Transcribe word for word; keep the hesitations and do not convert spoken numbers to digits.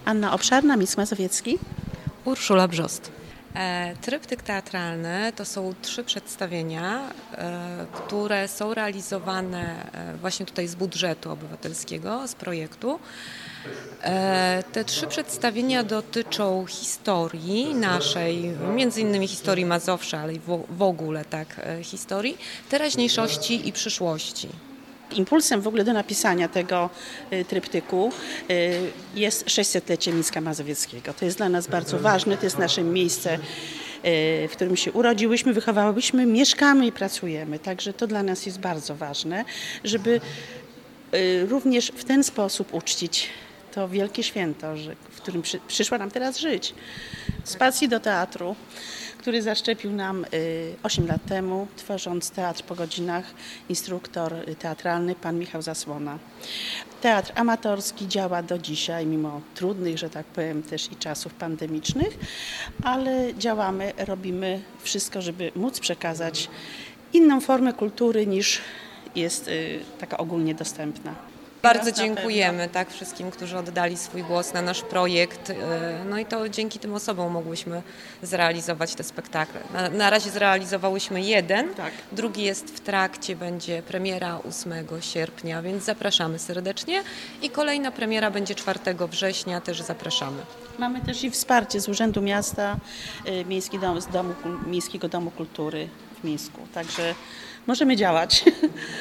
Anna Obszarna, Mick Mazowiecki. Urszula Brzost. E, Tryptyk teatralny to są trzy przedstawienia, e, które są realizowane e, właśnie tutaj z budżetu obywatelskiego, z projektu. E, te trzy przedstawienia dotyczą historii naszej, między innymi historii Mazowsza, ale i w, w ogóle tak e, historii, teraźniejszości i przyszłości. Impulsem w ogóle do napisania tego y, tryptyku y, jest sześćsetlecie Micka Mazowieckiego. To jest dla nas bardzo ważne, to jest nasze miejsce, y, w którym się urodziłyśmy, wychowałyśmy, mieszkamy i pracujemy. Także to dla nas jest bardzo ważne, żeby y, również w ten sposób uczcić to wielkie święto, że, w którym przy, przyszła nam teraz żyć. Z pasji do teatru, który zaszczepił nam osiem lat temu, tworząc Teatr po godzinach, instruktor teatralny pan Michał Zasłona. Teatr amatorski działa do dzisiaj, mimo trudnych, że tak powiem, też i czasów pandemicznych, ale działamy, robimy wszystko, żeby móc przekazać inną formę kultury niż jest taka ogólnie dostępna. Bardzo dziękujemy tak wszystkim, którzy oddali swój głos na nasz projekt. No i to dzięki tym osobom mogłyśmy zrealizować te spektakle. Na, na razie zrealizowałyśmy jeden, Tak. Drugi jest w trakcie, będzie premiera ósmego sierpnia, więc zapraszamy serdecznie. I kolejna premiera będzie czwartego września, też zapraszamy. Mamy też i wsparcie z Urzędu Miasta, Miejski Dom, z Domu, Miejskiego Domu Kultury w Mińsku, także możemy działać.